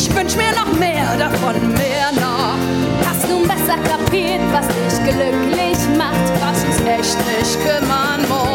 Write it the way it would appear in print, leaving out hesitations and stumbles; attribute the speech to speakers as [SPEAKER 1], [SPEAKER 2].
[SPEAKER 1] Ich wünsch mir noch mehr davon, mehr noch.
[SPEAKER 2] Hast nun besser kapiert, was dich glücklich macht,
[SPEAKER 1] Was uns echt nicht kümmern muss.